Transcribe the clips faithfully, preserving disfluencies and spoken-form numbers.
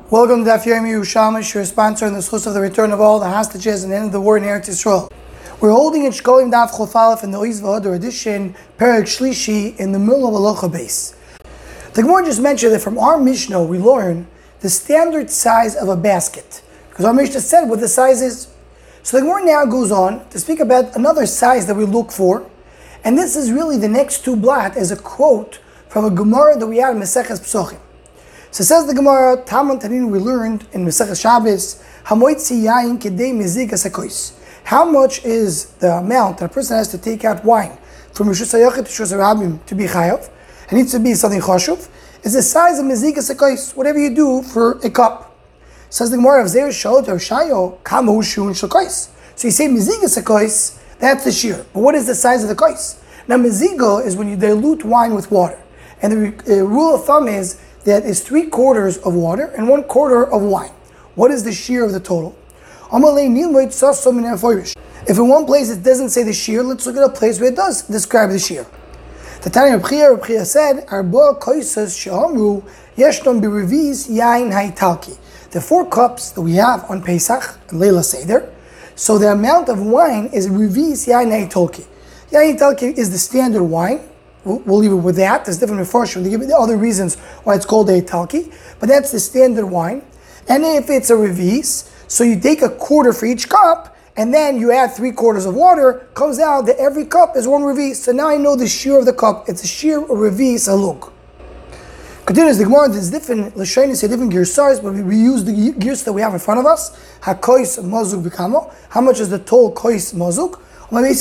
Welcome to Daf Yomi Yerushalmi, your sponsor in the schus of the return of all the hostages and the end of the war in Eretz Yisrael. We're holding in Shkolim Daf Chof Aleph in the Oiz V'Hodor edition, Perek Shlishi, in the middle of Halacha base. The Gemara just mentioned that from our Mishnah we learn the standard size of a basket, because our Mishnah said what the size is. So the Gemara now goes on to speak about another size that we look for, and this is really the next two blat as a quote from a Gemara that we had in Maseches Psochim. So says the Gemara, Taman Tanin, we learned in Maseches Shabbos, Hamoitzi yain kedei mizigas hakois. How much is the amount that a person has to take out wine from Rishus HaYachid to Rishus HaRabim to be chayav? It needs to be something chashuv. Is the size of mizigas hakois, whatever you do for a cup. Says the Gemara, Avzer Shalot or Shayo, Kamu Shun Shakois. So you say mizigas hakois, that's the shear. But what is the size of the kois? Now miziga is when you dilute wine with water. And the uh, rule of thumb is that is three quarters of water and one quarter of wine. What is the shear of the total? If in one place it doesn't say the shear, let's look at a place where it does describe the shear. The Tanya Reb Chia, Reb Chia said, Arba koisas she'amru yeshnom b'revis yain haitalki. The four cups that we have on Pesach and Leila Seder, so the amount of wine is revis yain haitalki. Yain haitalki is the standard wine. We'll leave it with that. There's different refreshment. They give you the other reasons why it's called a talki, but that's the standard wine. And if it's a revis, so you take a quarter for each cup, and then you add three quarters of water, comes out that every cup is one revis. So now I know the shear of the cup. It's a shear of revis halug. Continues the Gemara. There's different lashonis, different girsars, but we use the girs that we have in front of us. Hakois mazuk b'kamo. How much is the total kois mazuk? Learn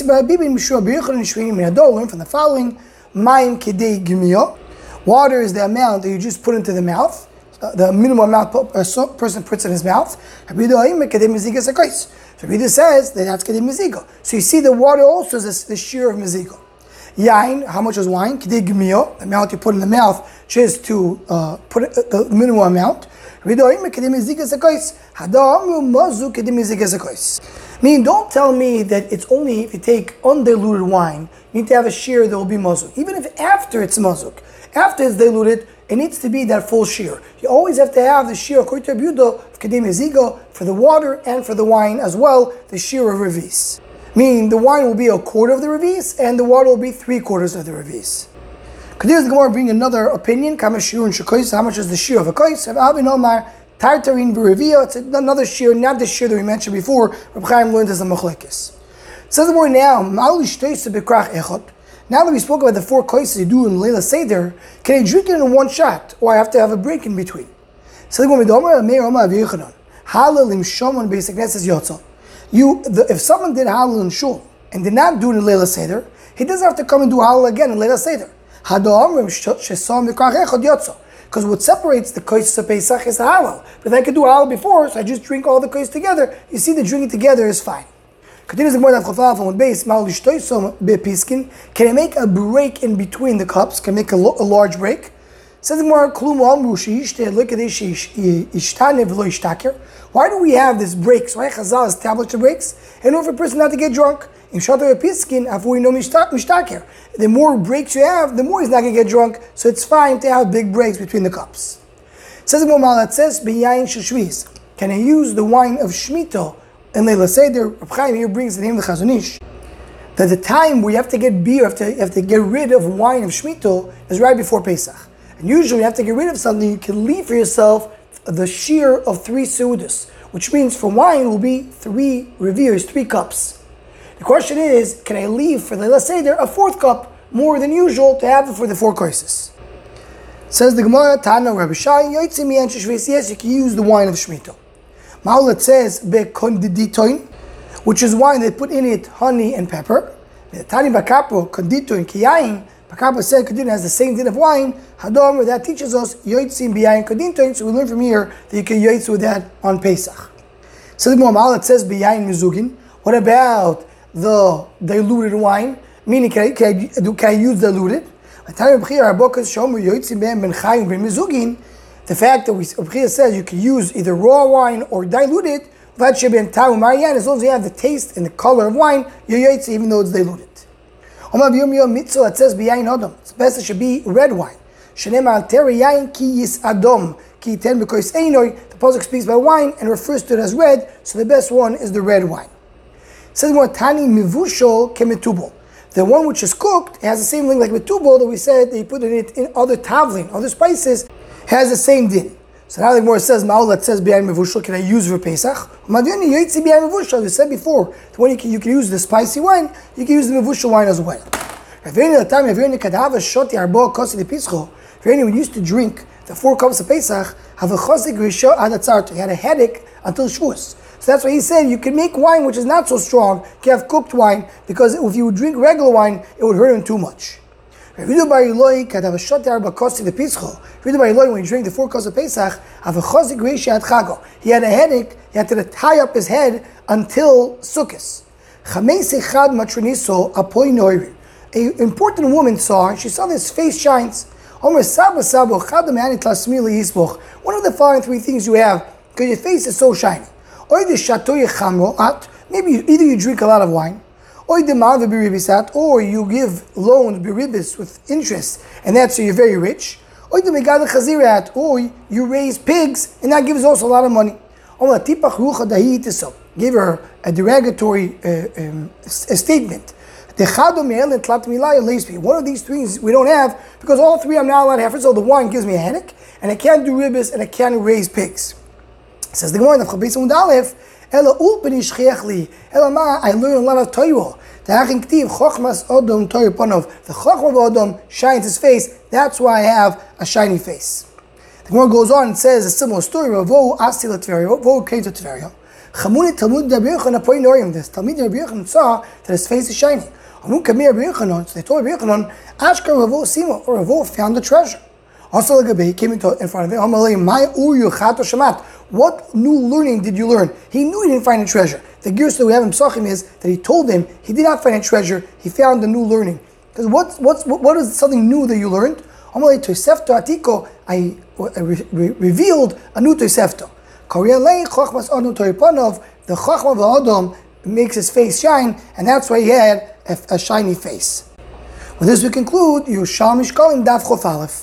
from the following. Mayim kedei gimiyo. Water is the amount that you just put into the mouth, uh, the minimum amount a person puts in his mouth. So Rabbi says that that's kedei miziga. So you see the water also is the shear of miziga. Yain, how much is wine? Kedei gimiyo, the amount you put in the mouth just to uh, put it, uh, the minimum amount. Meaning, don't tell me that it's only if you take undiluted wine, you need to have a shear that will be mazuk. Even if after it's mazuk, after it's diluted, it needs to be that full shear. You always have to have the shear according to Yehuda of kedei miziga for the water and for the wine as well, the shear of revis. Meaning, the wine will be a quarter of the revis and the water will be three quarters of the revis. Continues the Gemara bring another opinion. How much is the shear of a kois? Tartarin v'revia. It's another shear, not the shear that we mentioned before. Reb Chaim learned as a machlekes. Says the word now. Now that we spoke about the four kois you do in Leila Seder, can I drink it in one shot, or I have to have a break in between? So the You, the, if someone did halal in shul and did not do it in Leila Seder, he doesn't have to come and do halal again in Leila Seder. Because what separates the kois of Pesach is the halal. But if I could do halal before, so I just drink all the kois together, you see the drinking together is fine. Continues the Gemara of Chofaf on base. Can I make a break in between the cups? Can I make a, lo- a large break? Says the Gemara, why do we have this breaks? Why Chazal established the breaks? In order for a person not to get drunk. The more breaks you have, the more he's not going to get drunk. So it's fine to have big breaks between the cups. It says the Gemara that says, can I use the wine of Shemitah in Leila Seder? Reb Chaim here brings the name of the Chazon Ish. That the time where you have to get beer, you have to, you have to get rid of wine of Shemitah is right before Pesach. And usually you have to get rid of something, you can leave for yourself the shear of three seudas, which means for wine will be three reviers, three cups. The question is, can I leave for the Leila Seder a fourth cup more than usual to have it for the four courses? Says the Gemara, Tana Rabbi Shai, yes, you can use the wine of Shemitah. Ma'ulat says, Bekonditoin, which is wine they put in it honey and pepper. Tani Bakapo, Konditoin, Kiyain, Bakapo said Konditoin has the same din of wine. Hadom, that teaches us, Yoitzim Biyain Konditoin, so we learn from here that you can yoitz with that on Pesach. So the Gemara, Ma'ulat says, Biyain Mizugin. What about the diluted wine? Meaning, can I, can I, can I use diluted? The fact that we says you can use either raw wine or diluted, as long as you have the taste and the color of wine, even though it's diluted. It says it's best it should be red wine. ki ten because einoi. The pasuk speaks about wine and refers to it as red, so the best one is the red wine. It says more tani mivushol kemetubol. The one which is cooked has the same thing like metubol that we said that you put in it in other tavlin, other spices, has the same din. So now the more says ma'olat says bi'ay mevushal, can I use for Pesach? Madiyani yitzi bi'ay mevushal. We said before that when you can, you can use the spicy wine, you can use the mevushal wine as well. Raveni the time Raveni could have a shoti arbo kosi de pischo. Raveni we used to drink the four cups of Pesach have a chosik risho adatzarto. He had a headache until Shavuos. So that's why he said you can make wine which is not so strong. You can have cooked wine because if you would drink regular wine, it would hurt him too much. Revidu bar Eloi could have a shot there bakosi the pischo. Revidu bar Eloi when he drank the four cups of Pesach have a chosik risho ad chago. He had a headache. He had to tie up his head until Sukkos. Chameis echad matroniso apoi noiri. An important woman saw her. She saw this face shines. One of the following three things you have because your face is so shiny. Maybe either you drink a lot of wine, or you give loans biribis with interest, and that's so you're very rich, or you raise pigs, and that gives also a lot of money. Give her a derogatory uh, um, a statement. One of these things we don't have because all three I'm not allowed to have. First of all, the wine gives me a headache, and I can't do ribis, and I can't raise pigs. Says the Gemara, I learned a lot of Torah. The Chochma of Adam shines his face. That's why I have a shiny face. The Gemara goes on and says a similar story. Ravo Asi Latveria. Ravo came to Tveria. Chamuni Talmud Rabbi Yochanan Apoi Norim. This Talmud Rabbi Yochanan saw that his face is shiny. So they told Rabbi Yochanan, Ashkar Ravo Simo, or Ravo found the treasure. Also, he came into in front of him. What new learning did you learn? He knew he didn't find a treasure. The gears that we have in Psachim is that he told him he did not find a treasure. He found a new learning. Because what's what's what, what is something new that you learned? I I revealed a new Tosefta. The Chochma of Adam makes his face shine, and that's why he had a, a shiny face. With this we conclude Yerushalmi Shkalim Daf Chof Aleph.